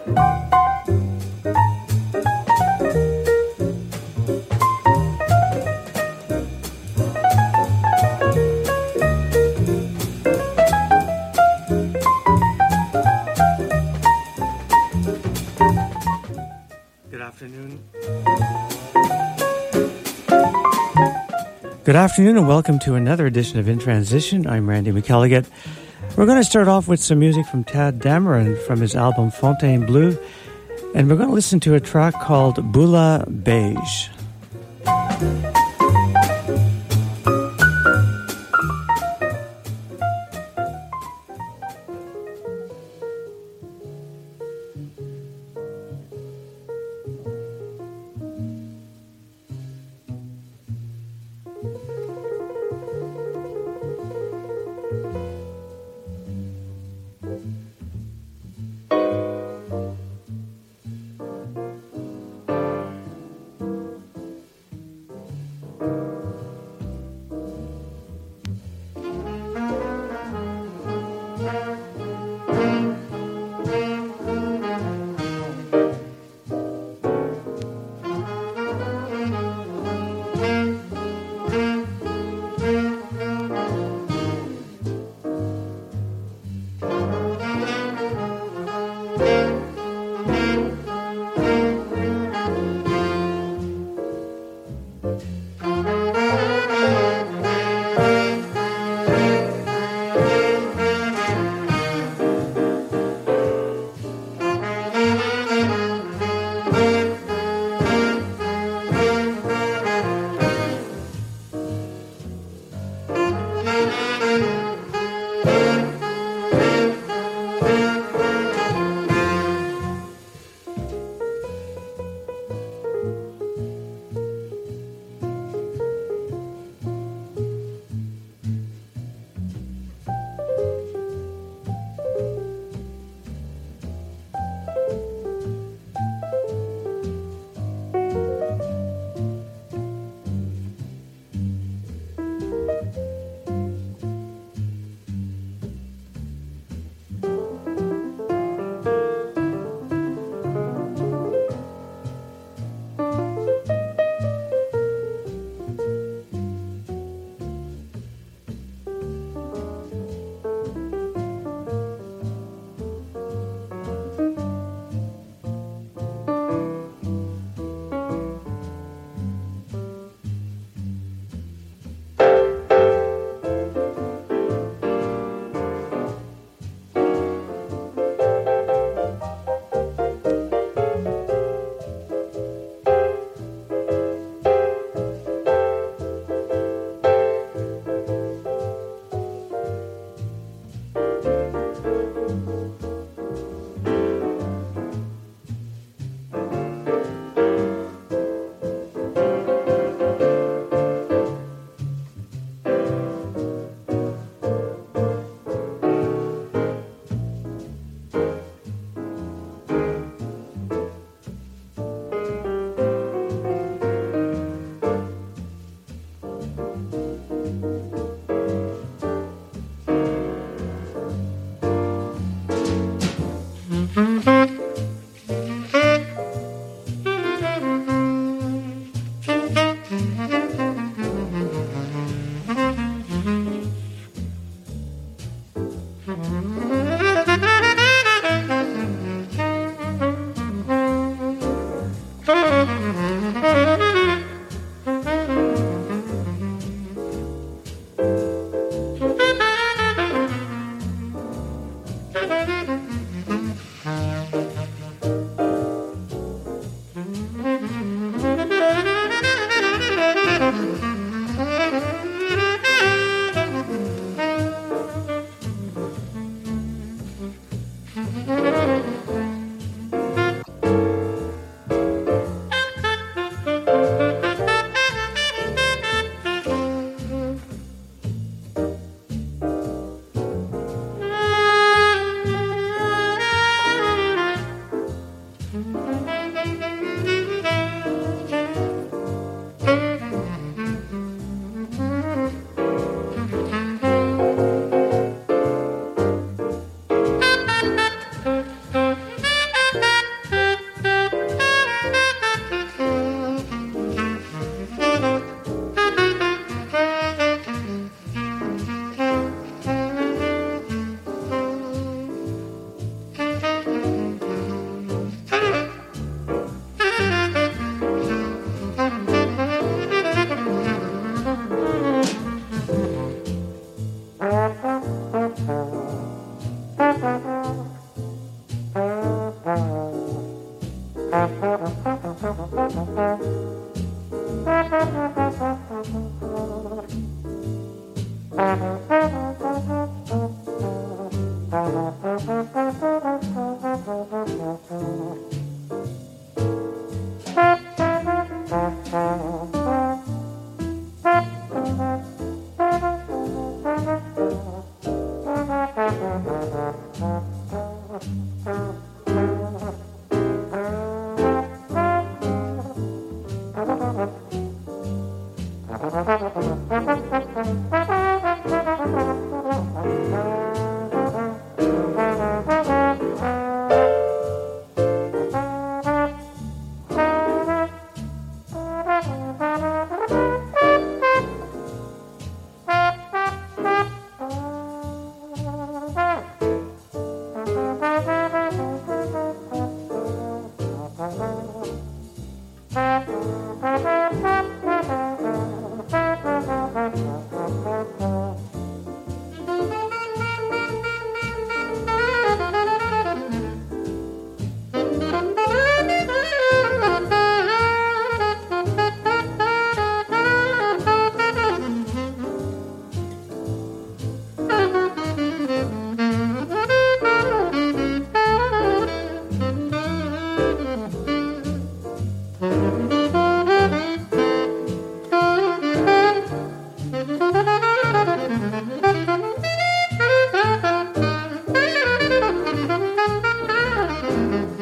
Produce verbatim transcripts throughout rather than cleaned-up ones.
Good afternoon and welcome to another edition of In Transition. I'm Randy McElligott. We're going to start off with some music from Tad Dameron from his album Fontainebleau, and we're going to listen to a track called Bula Beige.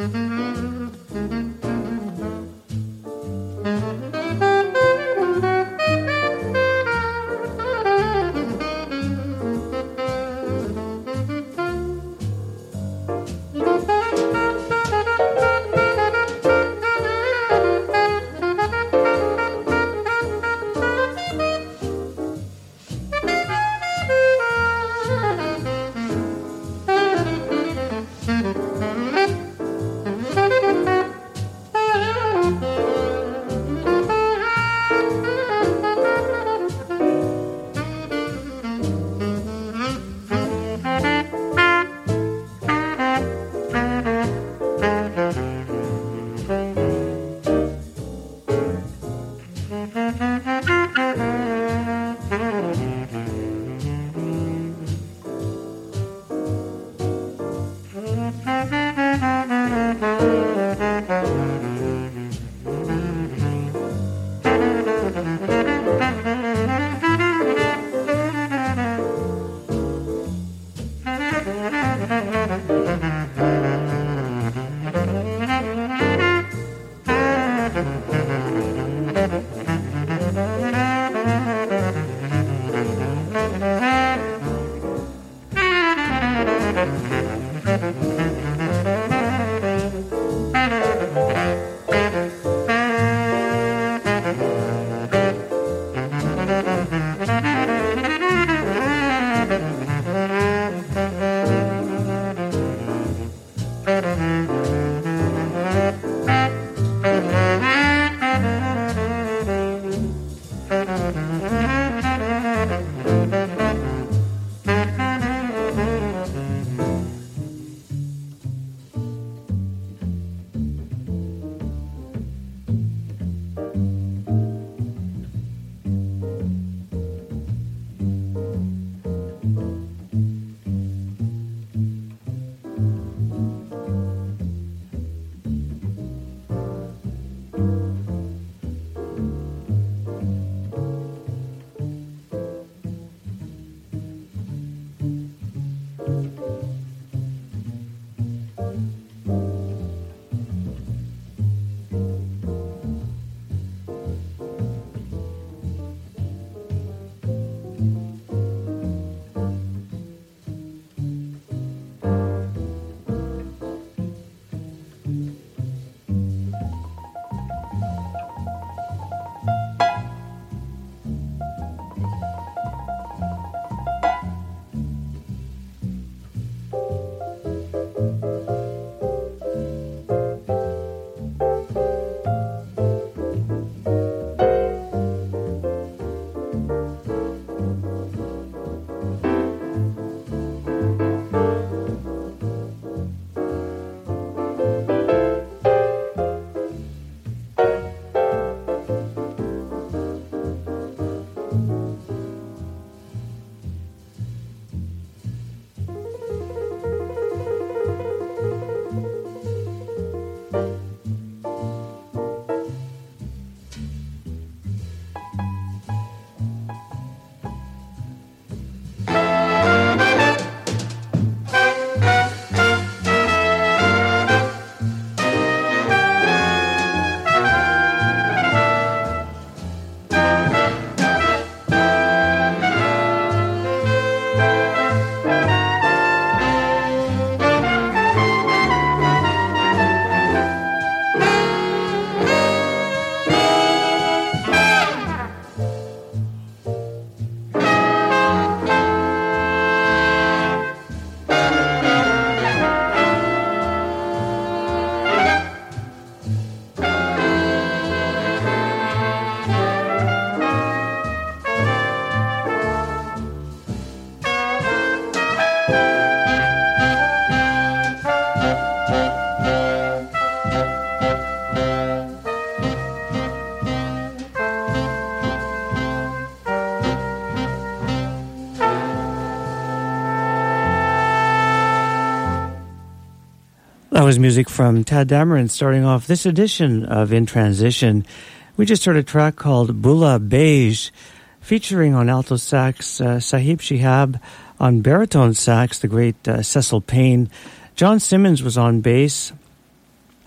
That was music from Tadd Dameron starting off this edition of In Transition. We just heard a track called Bula Beige, featuring on alto sax uh, Sahib Shihab, on baritone sax the great uh, Cecil Payne. John Simmons was on bass,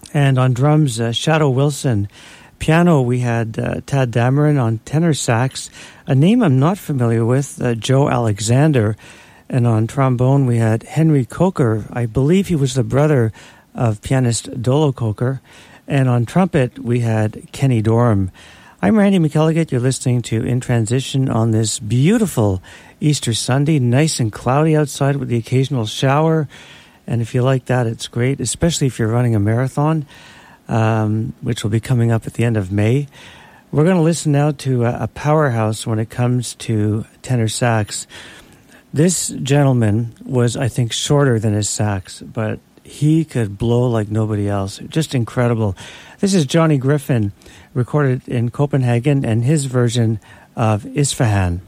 And on drums, uh, Shadow Wilson. Piano, we had uh, Tad Dameron. On tenor sax, a name I'm not familiar with, uh, Joe Alexander. And on trombone, we had Henry Coker. I believe he was the brother of pianist Dolo Coker. And on trumpet, we had Kenny Dorham. I'm Randy McElligott. You're listening to In Transition on this beautiful Easter Sunday. Nice and cloudy outside with the occasional shower. And if you like that, it's great, especially if you're running a marathon, um, which will be coming up at the end of May. We're going to listen now to a, a powerhouse when it comes to tenor sax. This gentleman was, I think, shorter than his sax, but he could blow like nobody else. Just incredible. This is Johnny Griffin, recorded in Copenhagen, and his version of Isfahan.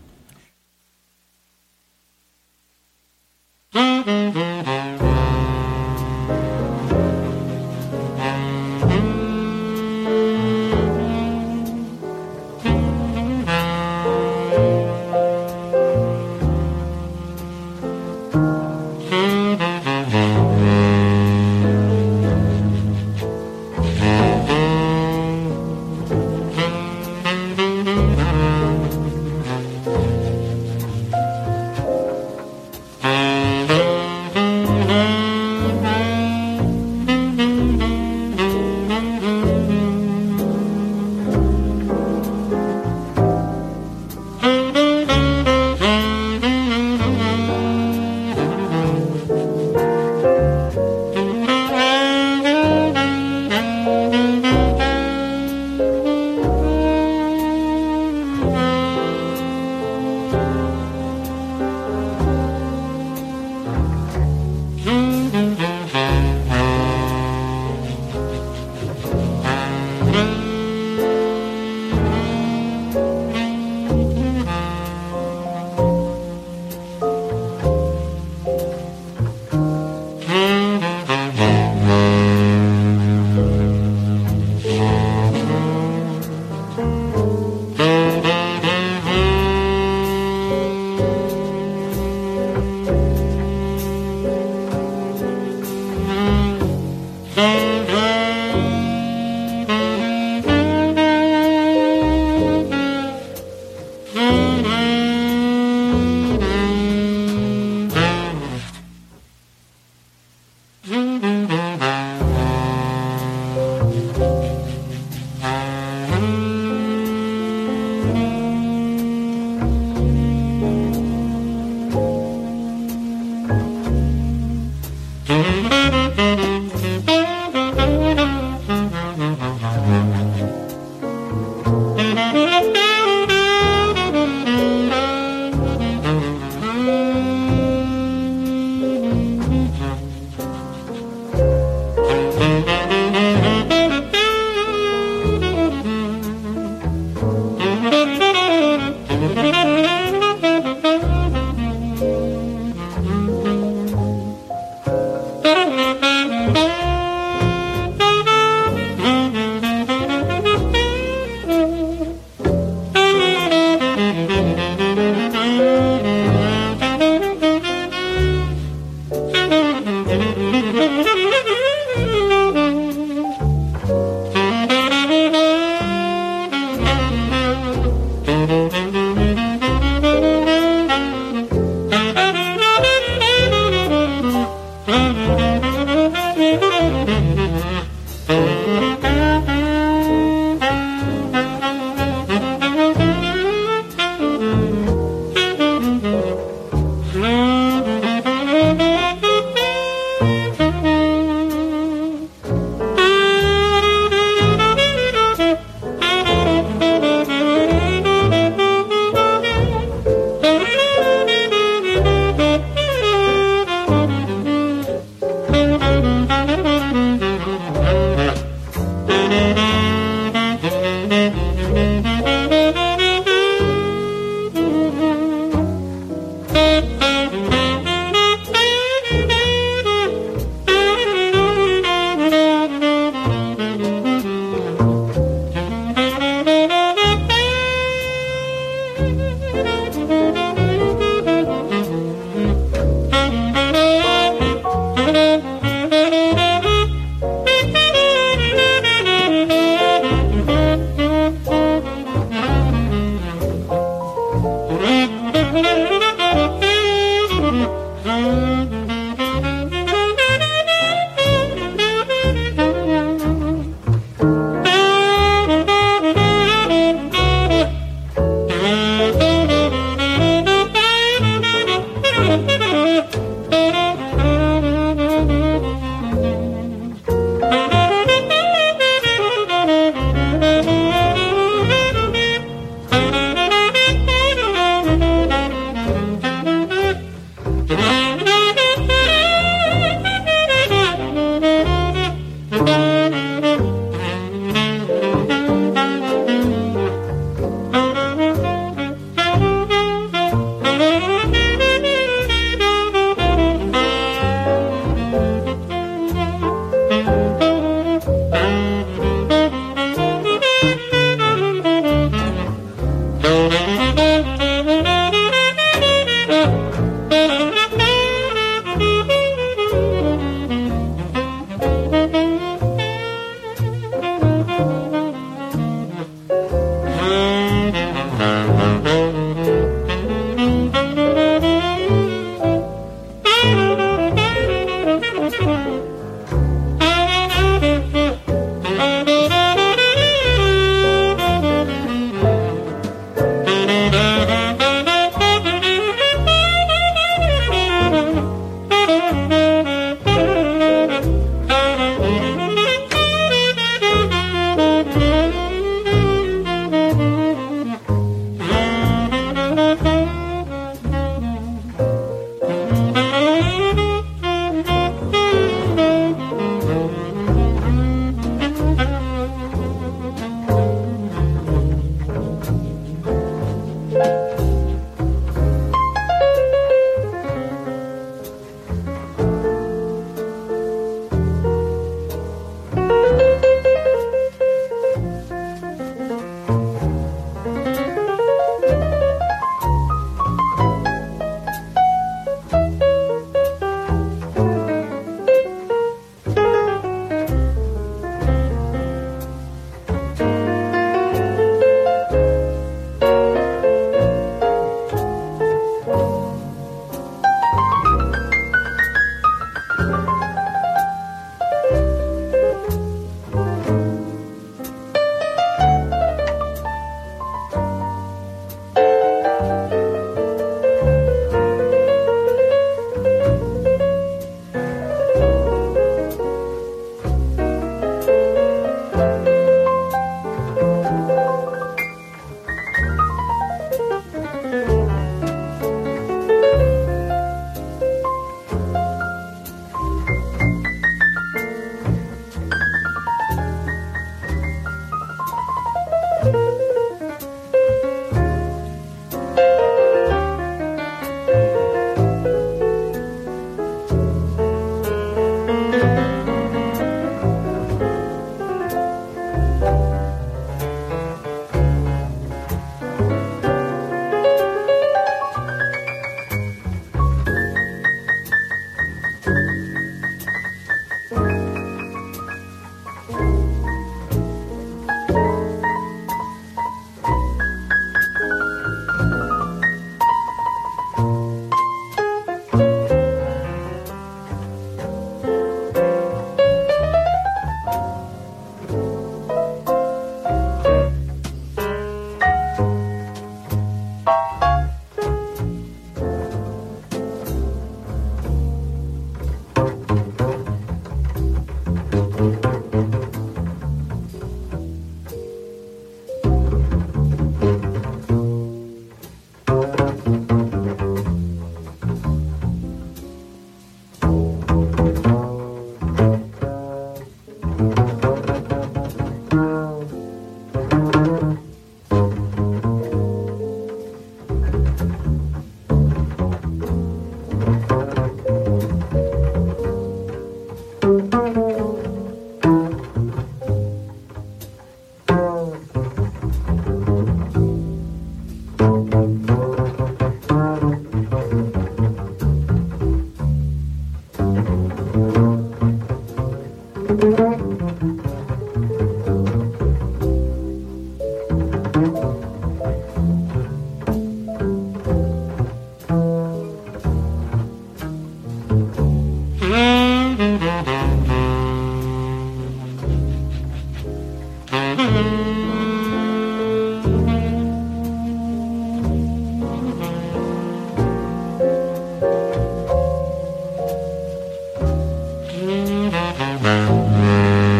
Mm-hmm.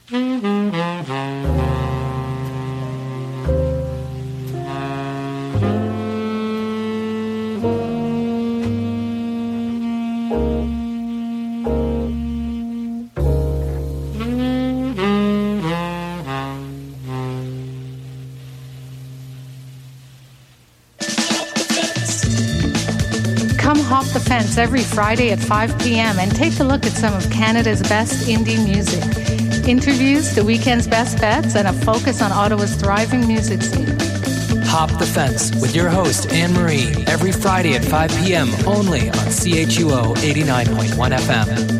Every Friday at five p.m. and take a look at some of Canada's best indie music. Interviews, the weekend's best bets, and a focus on Ottawa's thriving music scene. Hop the Fence with your host, Anne-Marie, every Friday at five p.m. only on C H U O eighty-nine point one F M.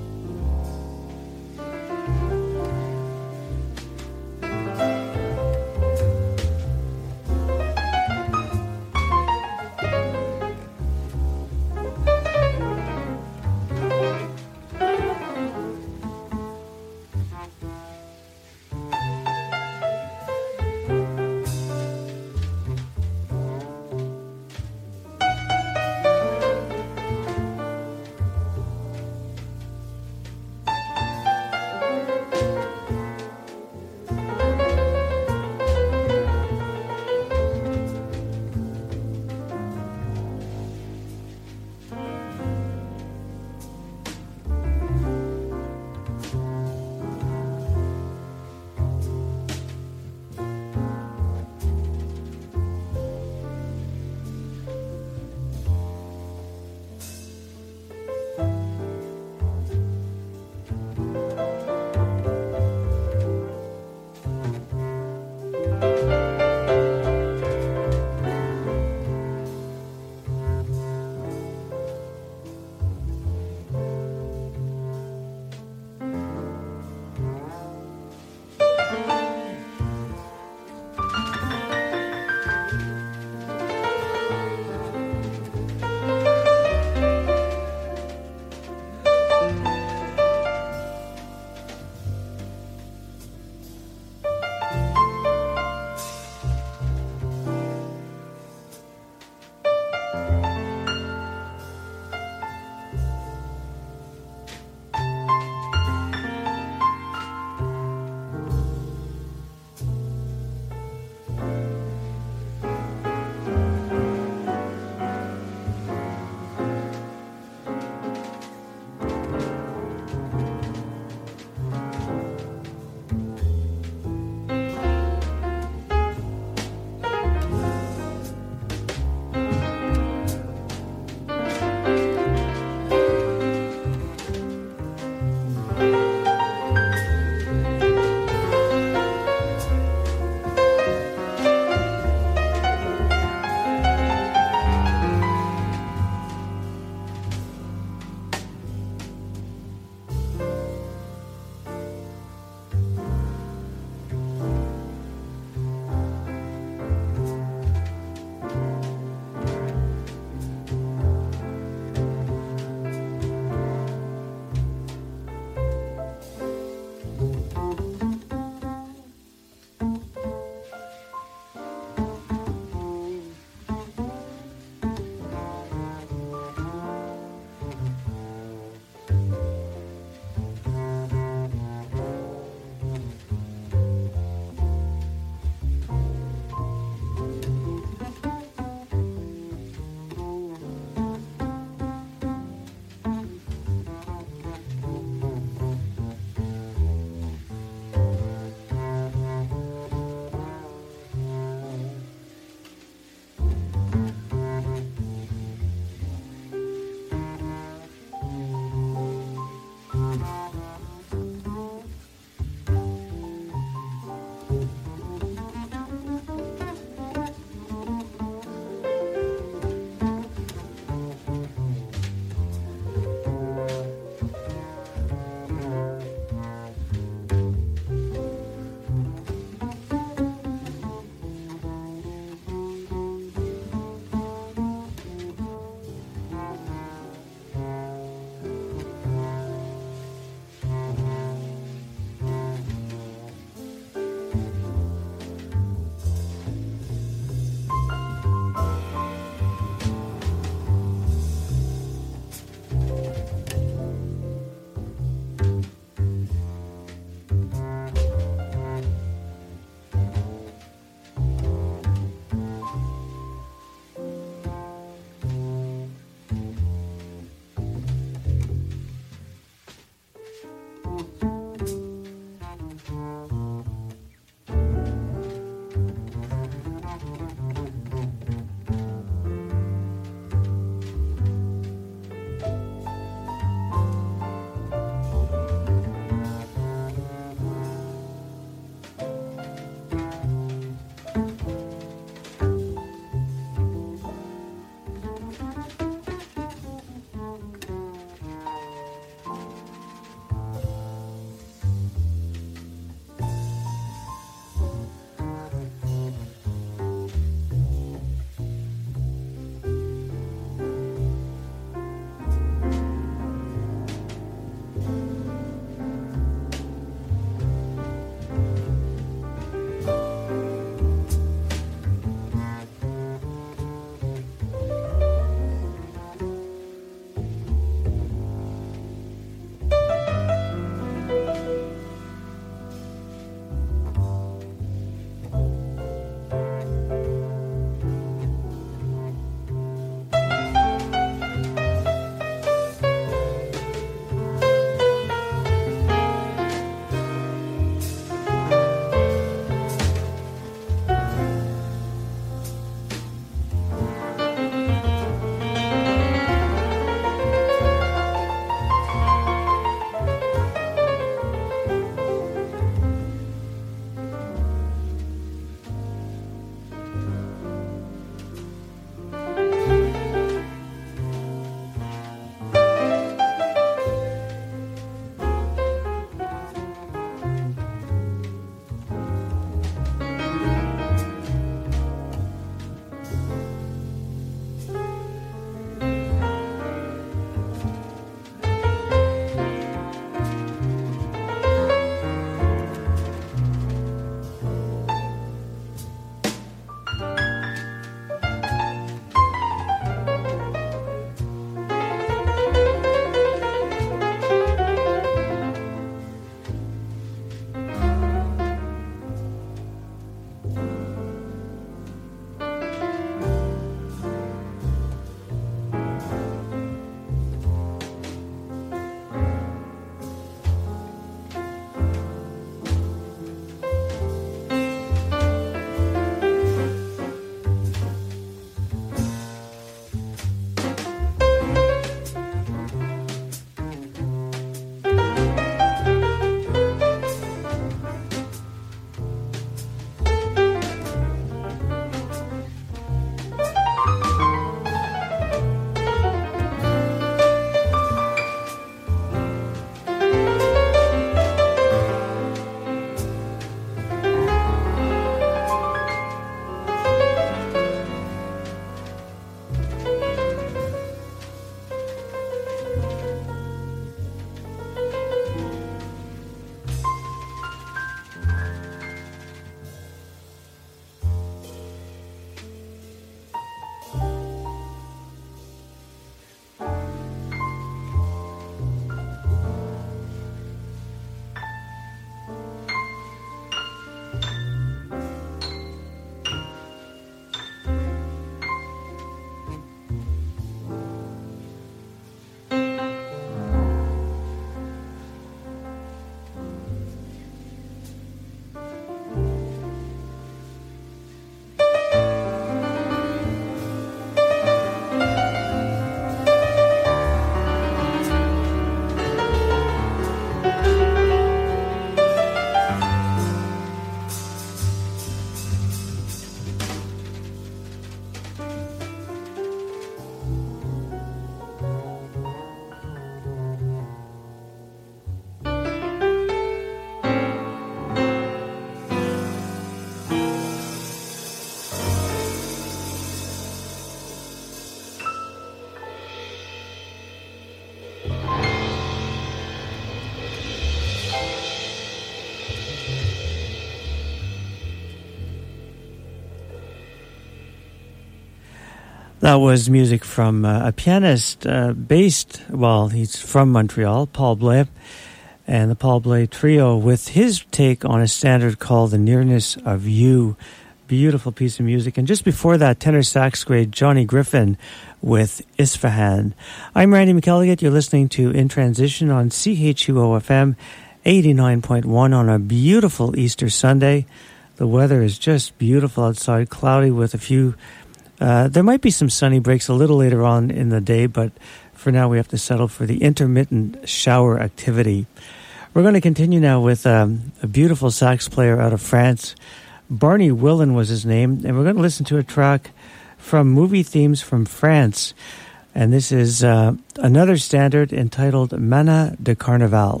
That was music from uh, a pianist uh, based, well, he's from Montreal, Paul Blais, and the Paul Blais Trio with his take on a standard called The Nearness of You. Beautiful piece of music. And just before that, tenor sax grade Johnny Griffin with Isfahan. I'm Randy McElligott. You're listening to In Transition on C H U O F M eighty-nine point one on a beautiful Easter Sunday. The weather is just beautiful outside, cloudy with a few Uh, there might be some sunny breaks a little later on in the day, but for now we have to settle for the intermittent shower activity. We're going to continue now with um, a beautiful sax player out of France. Barney Willen was his name, and we're going to listen to a track from Movie Themes from France. And this is uh, another standard entitled Mana de Carnaval.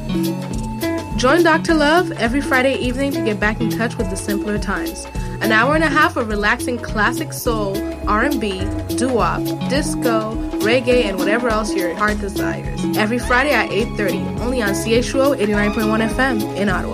Join Doctor Love every Friday evening to get back in touch with the simpler times. An hour and a half of relaxing classic soul, R and B, doo-wop, disco, reggae, and whatever else your heart desires. Every Friday at eight thirty, only on C H U O eighty-nine point one F M in Ottawa.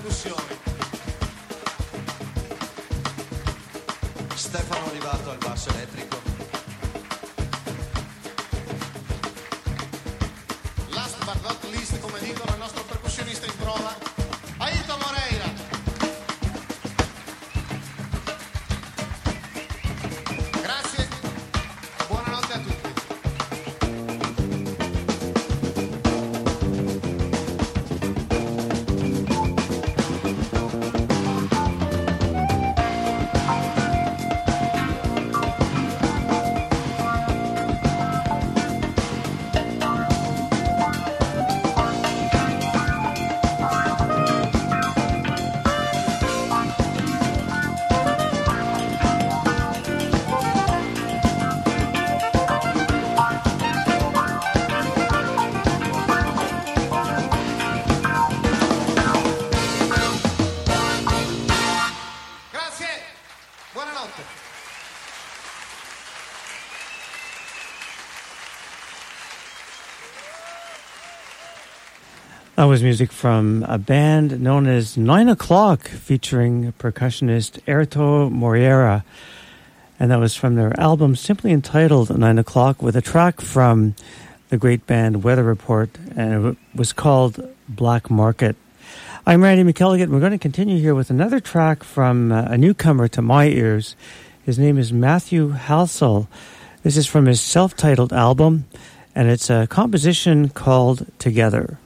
percussioni. Stefano Olivato al basso elettrico. Last but not least, come dicono il nostro percussionista in prova, Aito Moreira. Grazie, buonanotte a tutti. That was music from a band known as Nine O'Clock, featuring percussionist Airto Moreira. And that was from their album simply entitled Nine O'Clock, with a track from the great band Weather Report, and it was called Black Market. I'm Randy McElligott. We're going to continue here with another track from uh, a newcomer to my ears. His name is Matthew Halsall. This is from his self-titled album, and it's a composition called Together.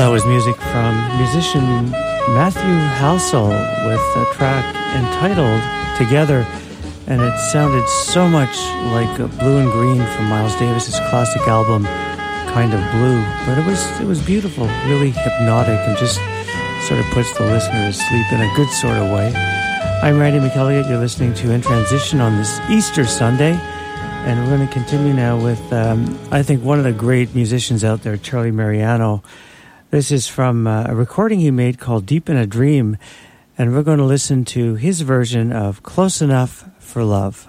That was music from musician Matthew Halsall with a track entitled Together, and it sounded so much like Blue and Green from Miles Davis's classic album Kind of Blue, but it was it was beautiful, really hypnotic, and just sort of puts the listener to sleep in a good sort of way. I'm Randy McElligott. You're listening to In Transition on this Easter Sunday, and we're going to continue now with um, I think one of the great musicians out there, Charlie Mariano. This is from uh, a recording he made called Deep in a Dream, and we're going to listen to his version of Close Enough for Love.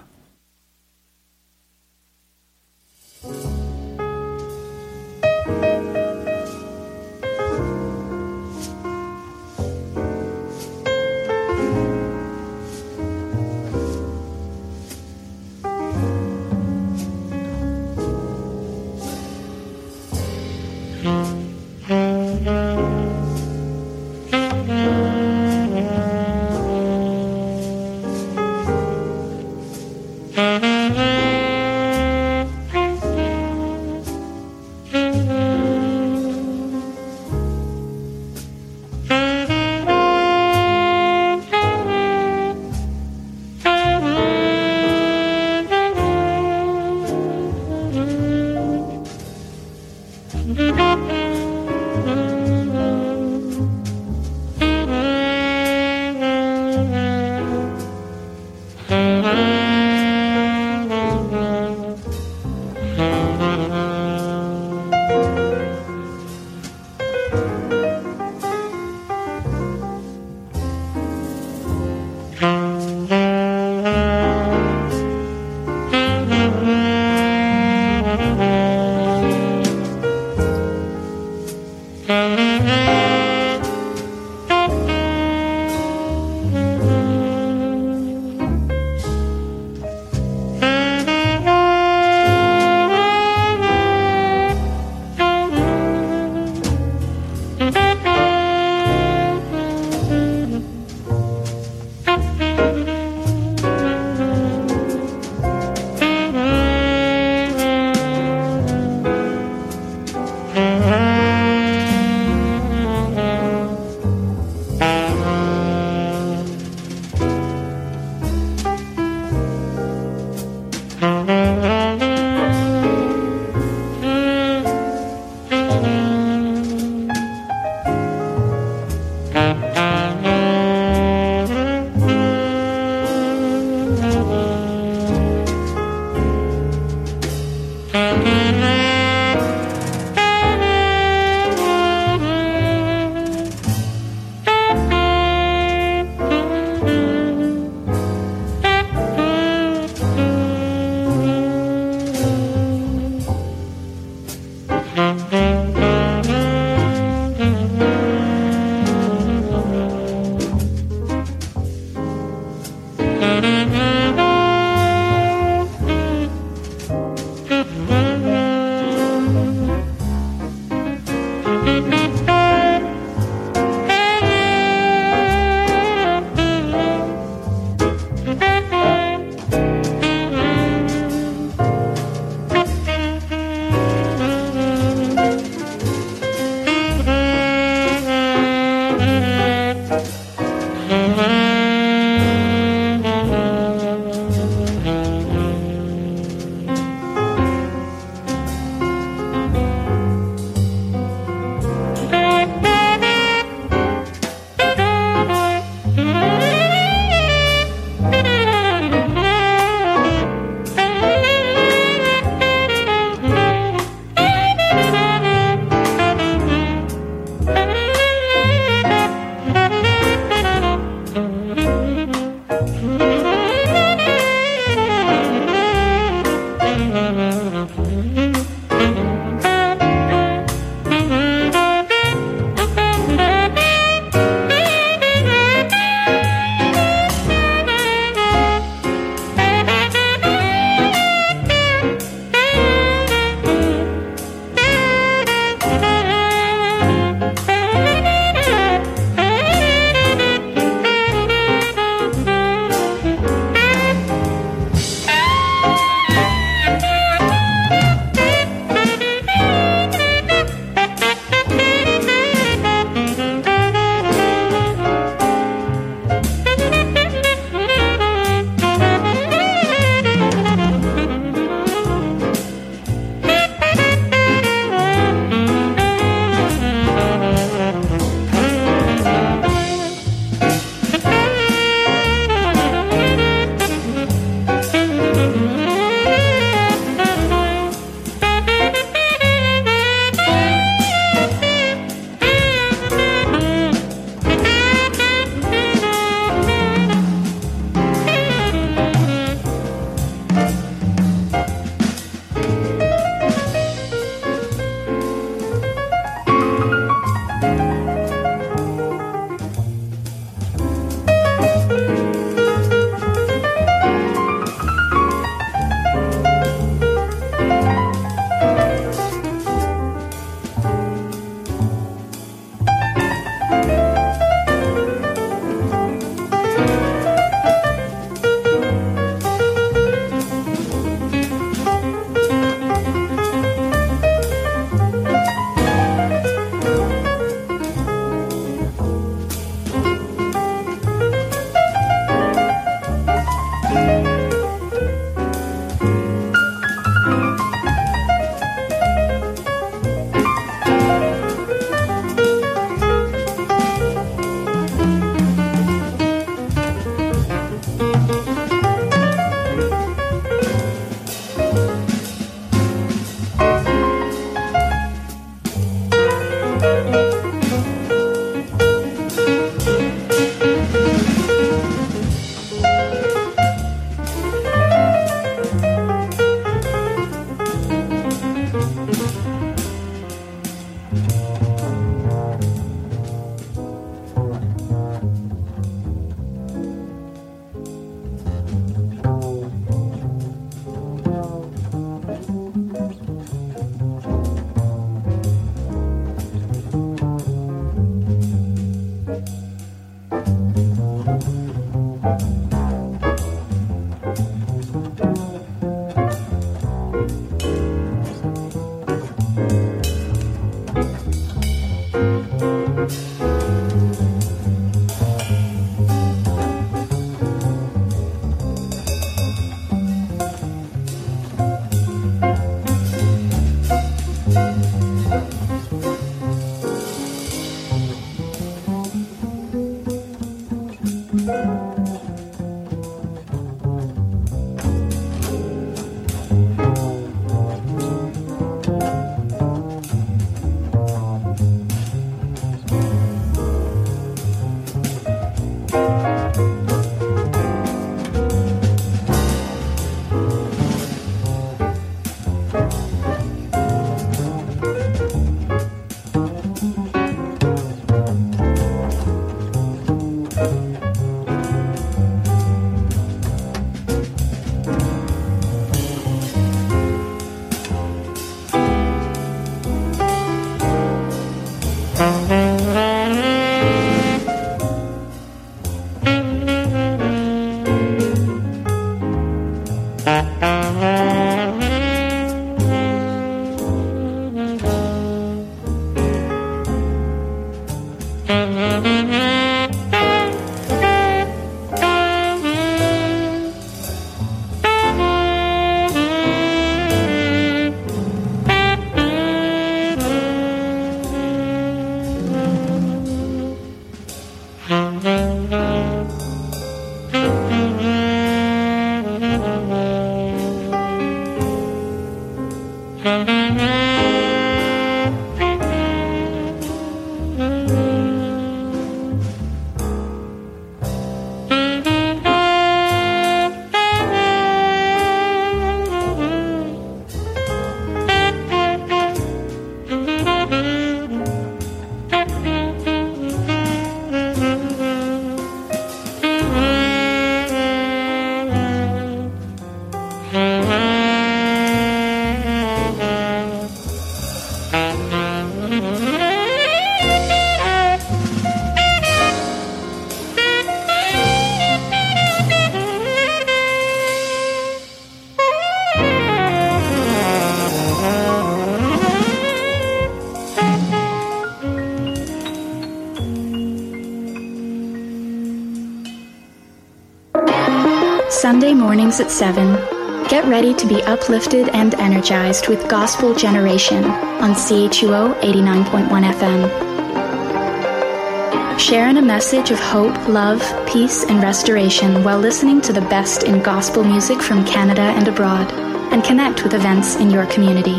Sunday mornings at seven. Get ready to be uplifted and energized with Gospel Generation on C H U O eighty-nine point one F M. Sharing a message of hope, love, peace, and restoration while listening to the best in gospel music from Canada and abroad, and connect with events in your community.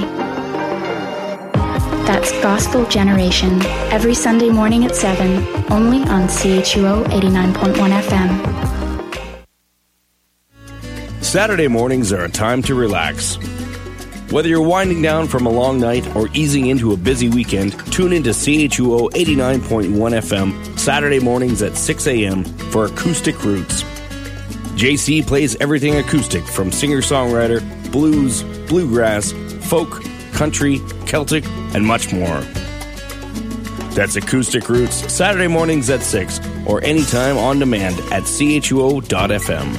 That's Gospel Generation, every Sunday morning at seven, only on C H U O eighty-nine point one F M. Saturday mornings are a time to relax. Whether you're winding down from a long night or easing into a busy weekend, tune into C H U O eighty-nine point one F M Saturday mornings at six a.m. for Acoustic Roots. J C plays everything acoustic from singer-songwriter, blues, bluegrass, folk, country, Celtic, and much more. That's Acoustic Roots, Saturday mornings at six, or anytime on demand at C H U O dot F M.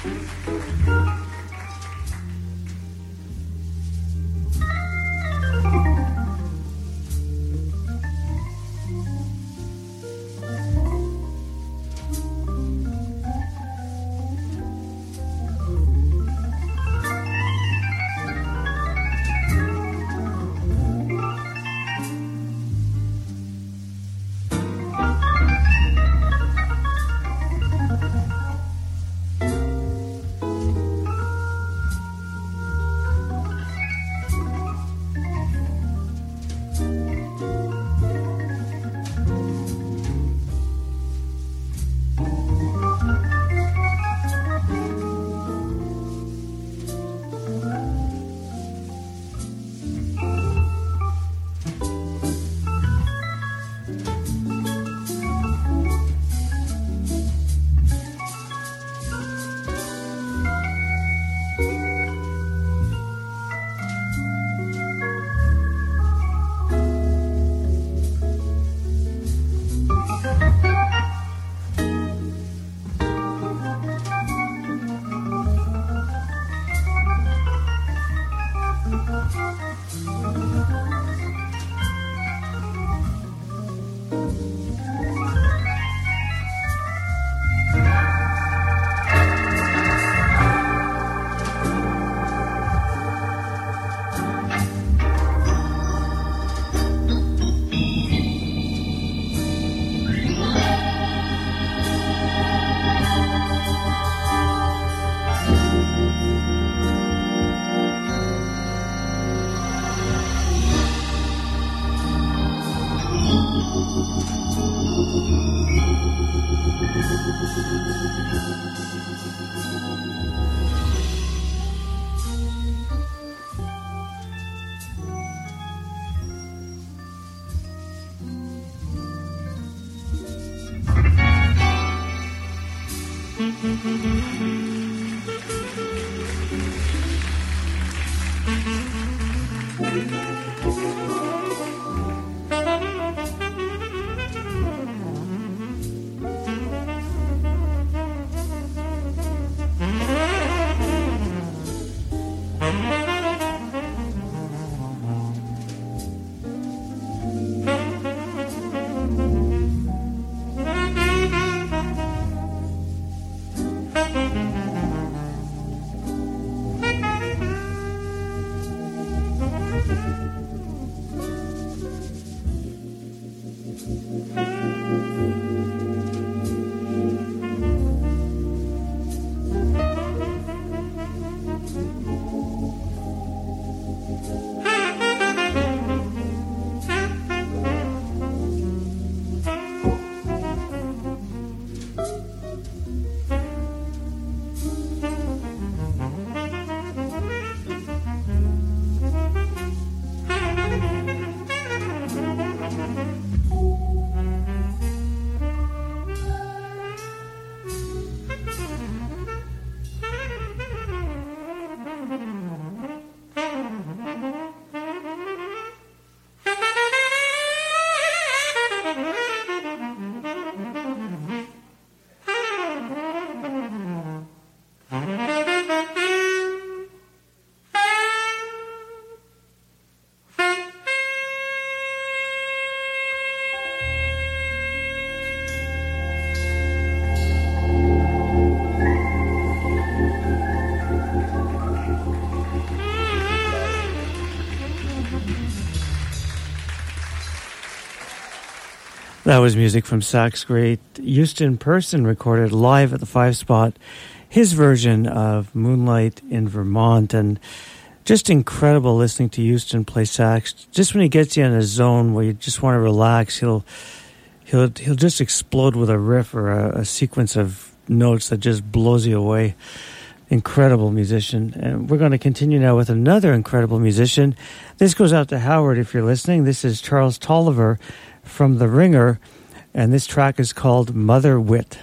That was music from sax great Houston Person, recorded live at the Five Spot, his version of Moonlight in Vermont. And just incredible listening to Houston play sax. Just when he gets you in a zone where you just want to relax, he'll he'll he'll just explode with a riff or a, a sequence of notes that just blows you away. Incredible musician. And we're going to continue now with another incredible musician. This goes out to Howard if you're listening. This is Charles Tolliver from The Ringer, and this track is called Mother Wit.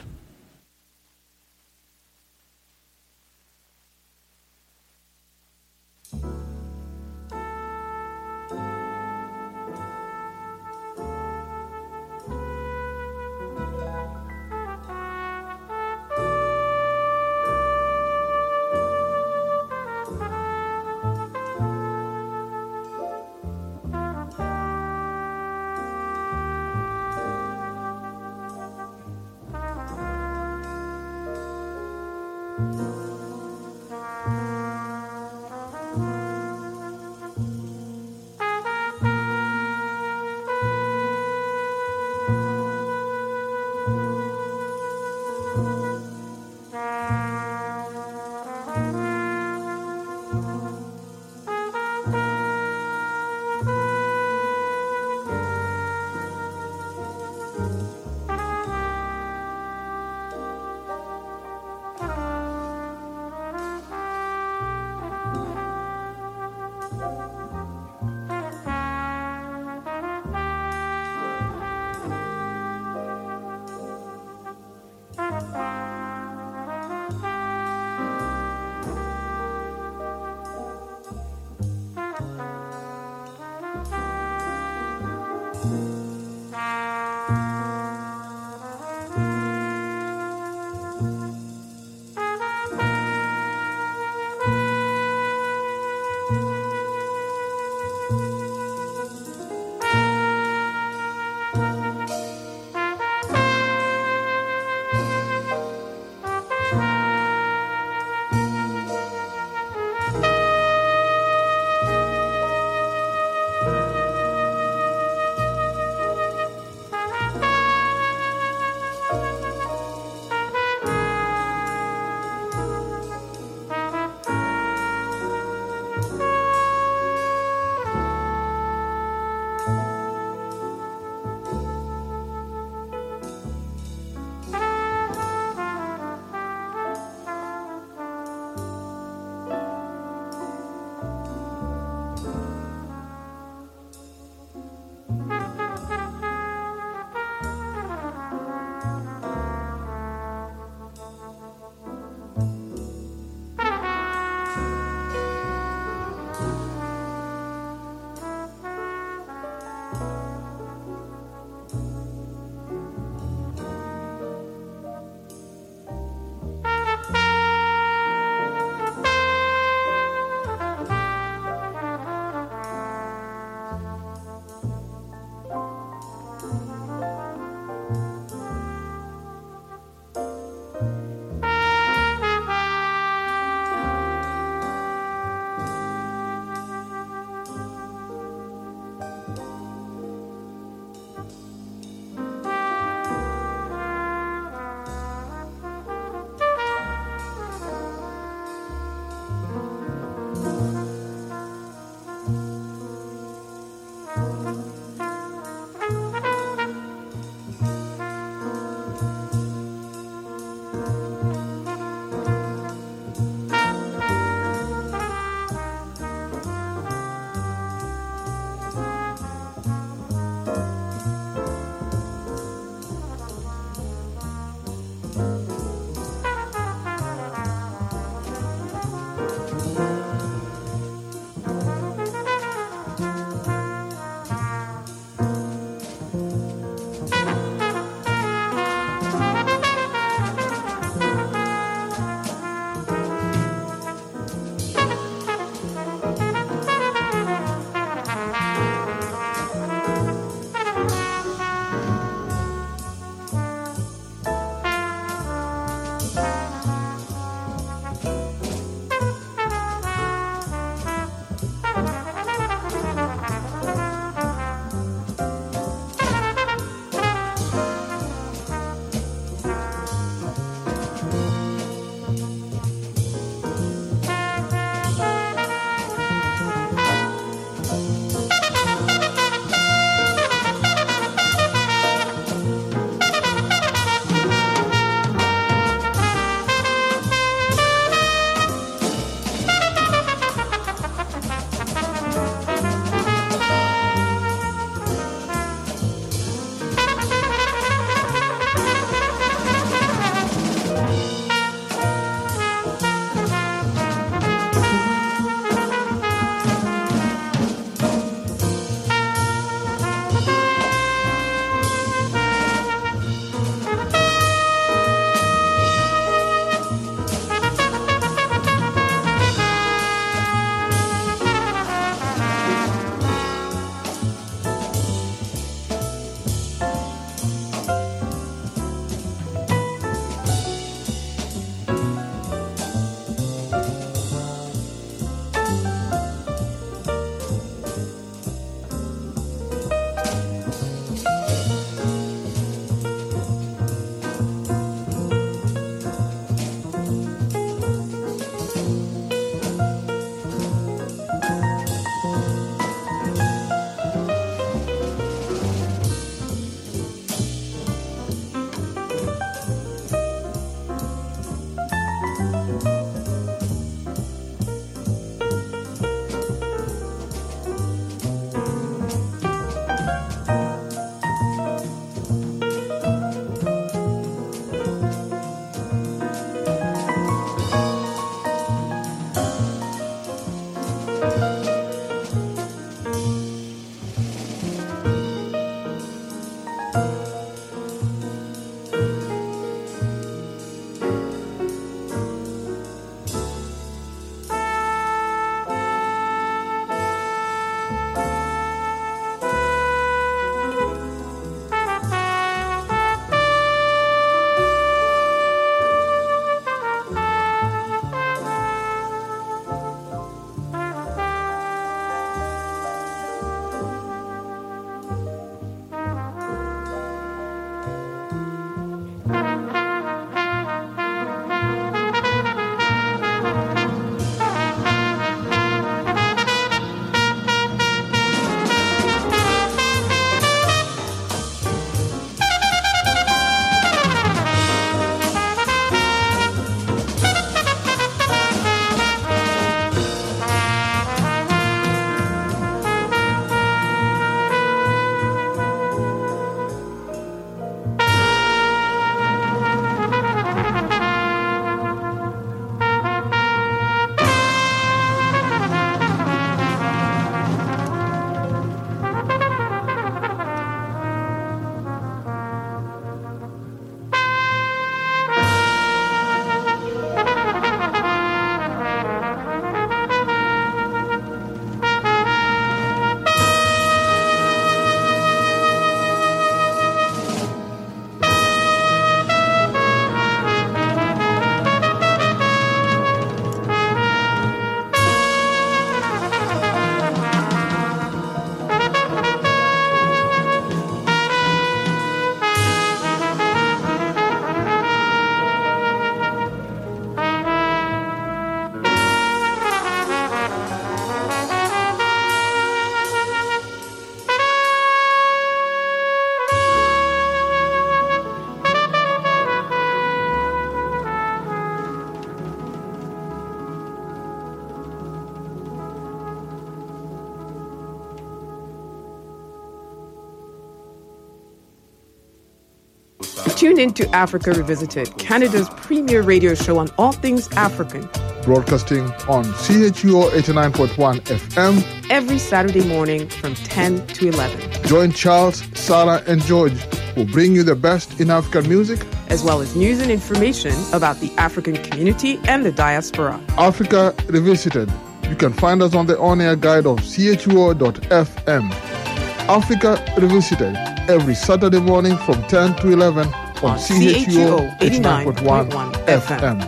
Tune in to Africa Revisited, Canada's premier radio show on all things African. Broadcasting on C H U O eighty-nine point one F M every Saturday morning from ten to eleven. Join Charles, Sarah, and George, who bring you the best in African music, as well as news and information about the African community and the diaspora. Africa Revisited. You can find us on the on-air guide of C H U O dot F M. Africa Revisited, every Saturday morning from ten to eleven on, on C H U O eighty-nine point one F M.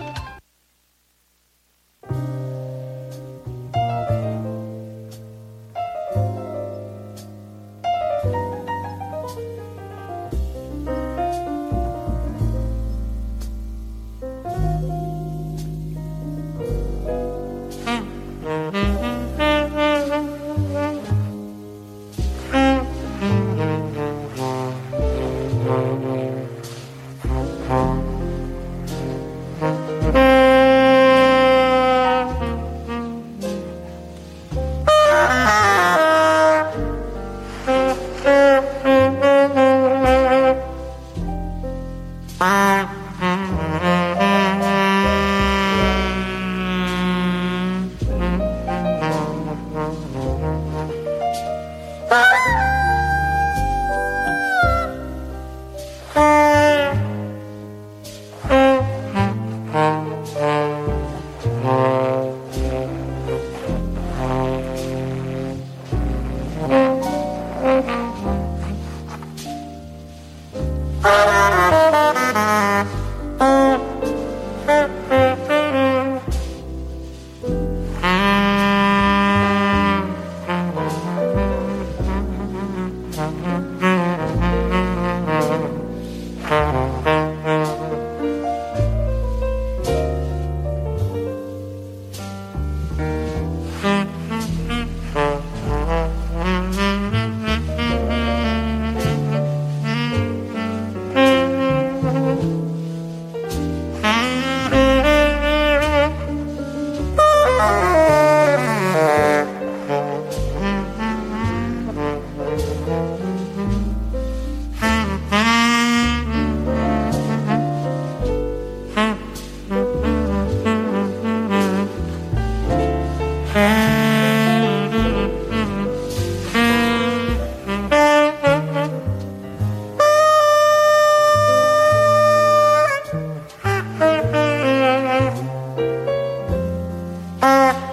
Uh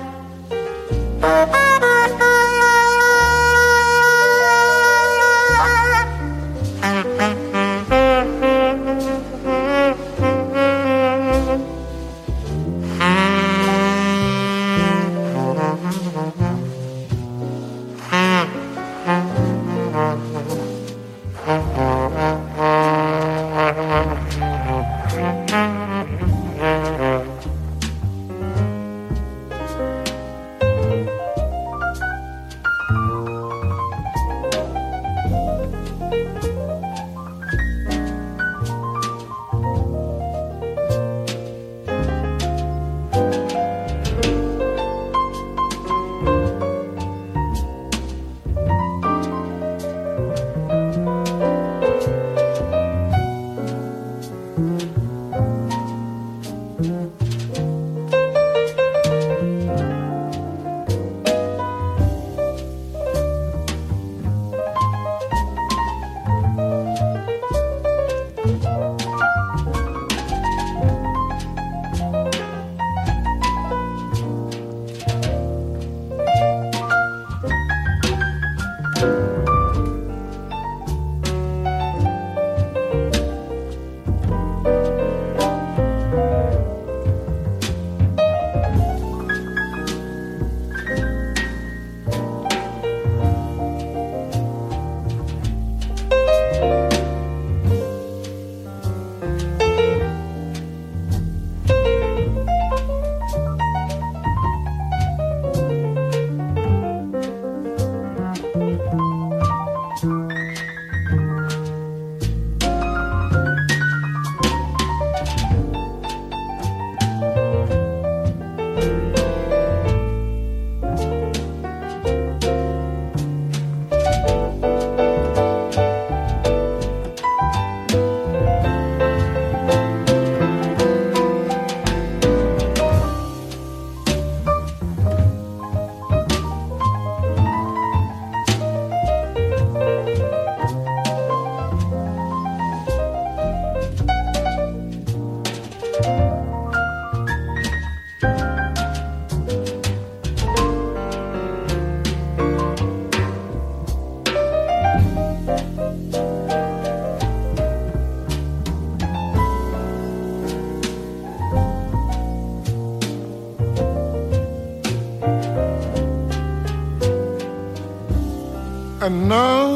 And now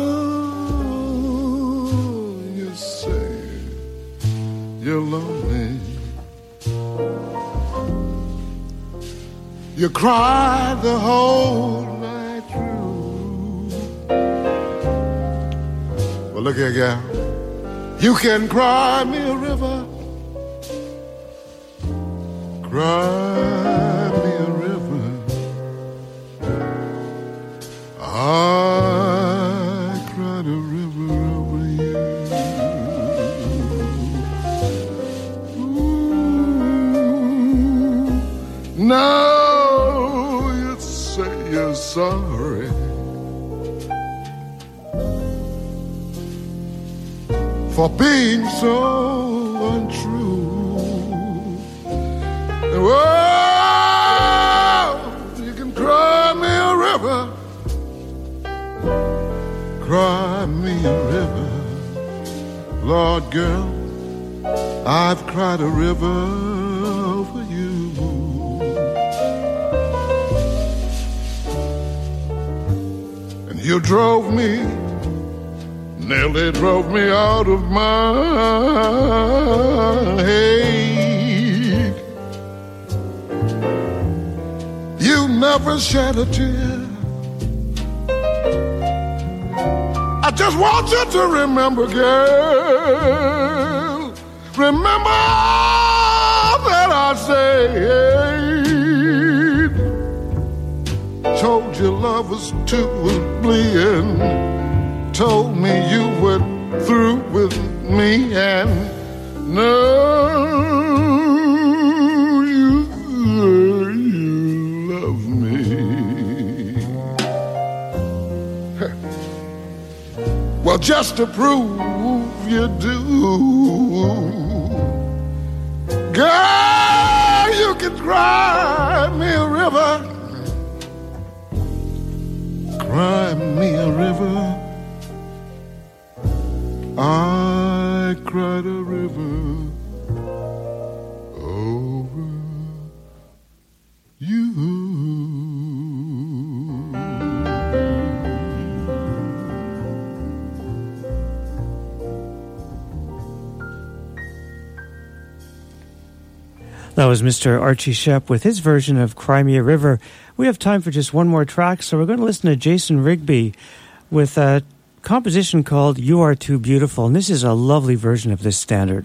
you say you're lonely. You cry the whole night through. Well, look here, gal. You can cry me a river. Cry me a river. I cried a river over you. Ooh. Now you say you're sorry. For being so untrue. And oh, you can cry me a river. Cry me a river. Lord, girl, I've cried a river for you. And you drove me, nearly drove me out of my head. You never shed a tear. I just want you to remember, girl, remember that I said, told you love was too bleeding, told me you were through with me, and now you, you love me. Well, just to prove you do, girl, you can cry me a river. Cry me a river. I cried a river over you. That was Mister Archie Shepp with his version of Cry Me a River. We have time for just one more track, so we're going to listen to Jason Rigby with a composition called You Are Too Beautiful, and this is a lovely version of this standard.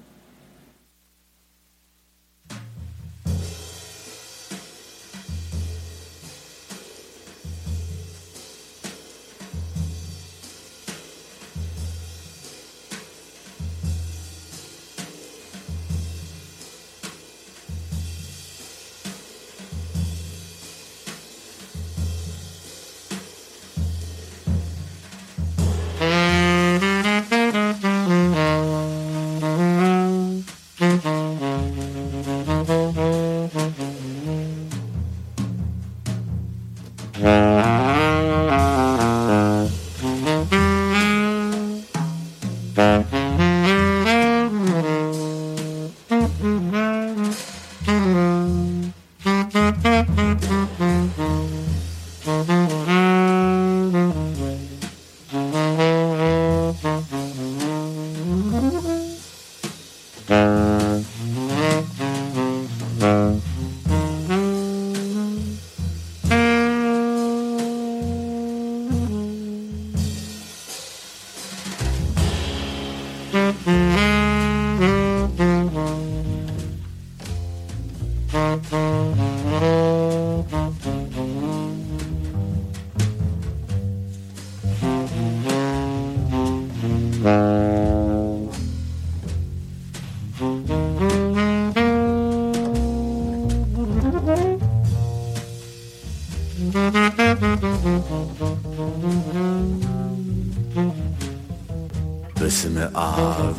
Listener of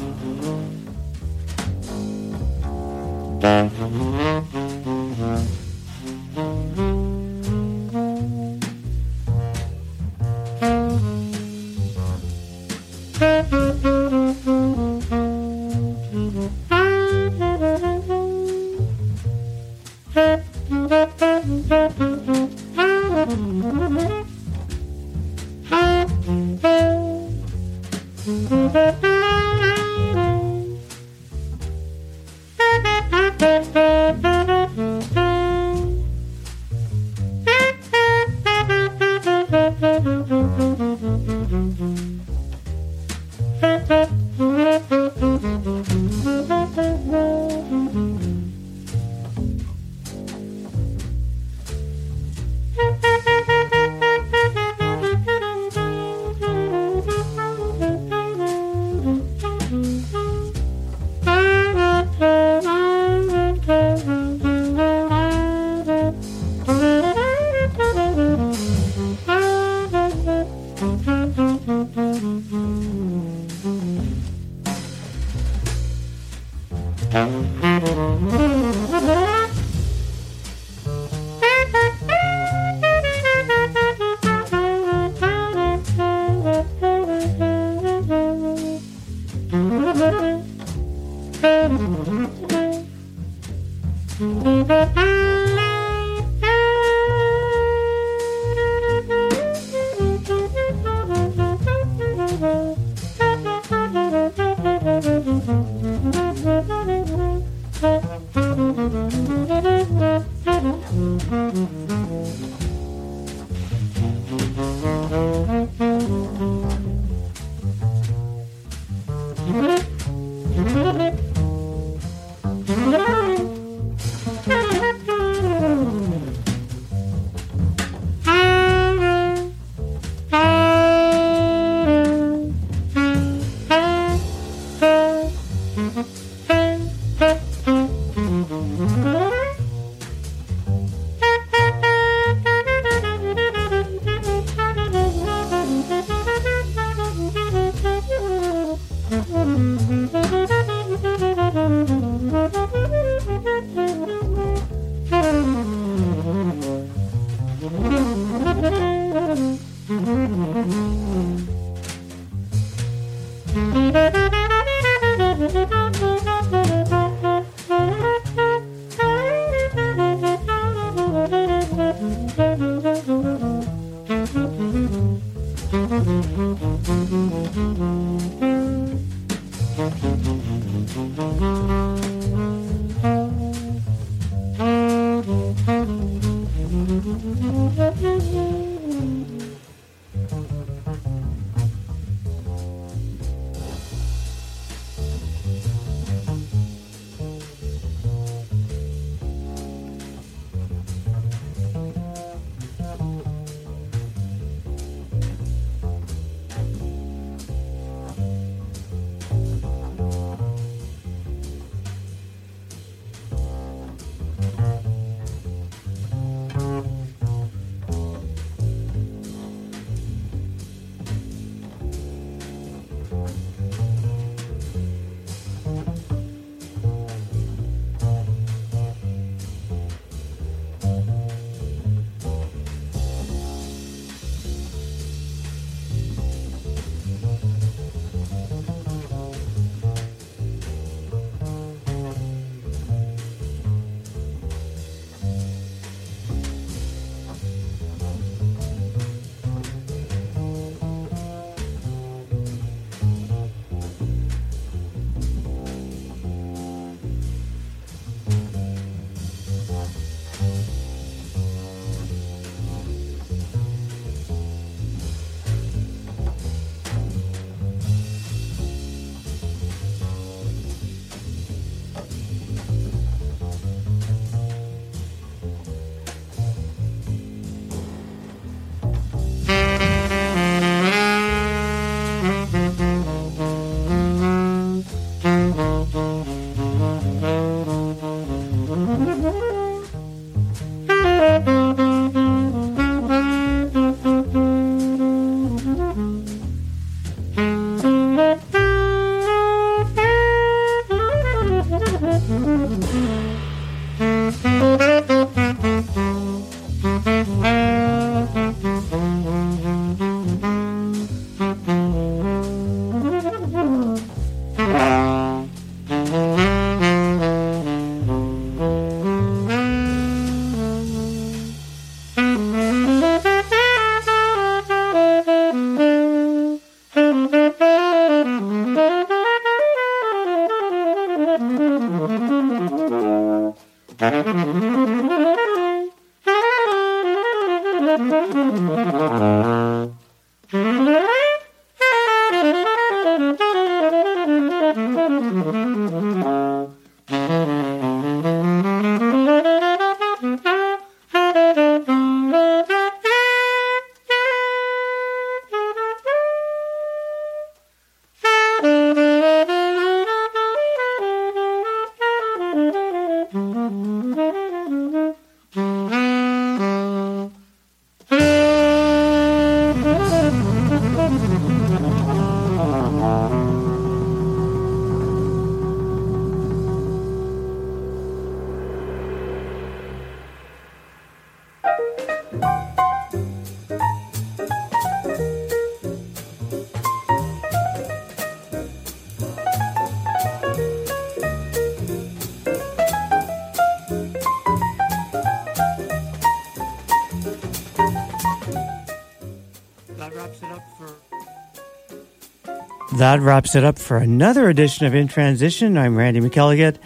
That wraps it up for another edition of In Transition. I'm Randy McElligott.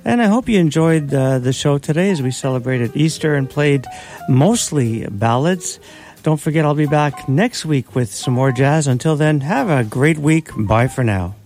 And I hope you enjoyed uh, the show today as we celebrated Easter and played mostly ballads. Don't forget, I'll be back next week with some more jazz. Until then, have a great week. Bye for now.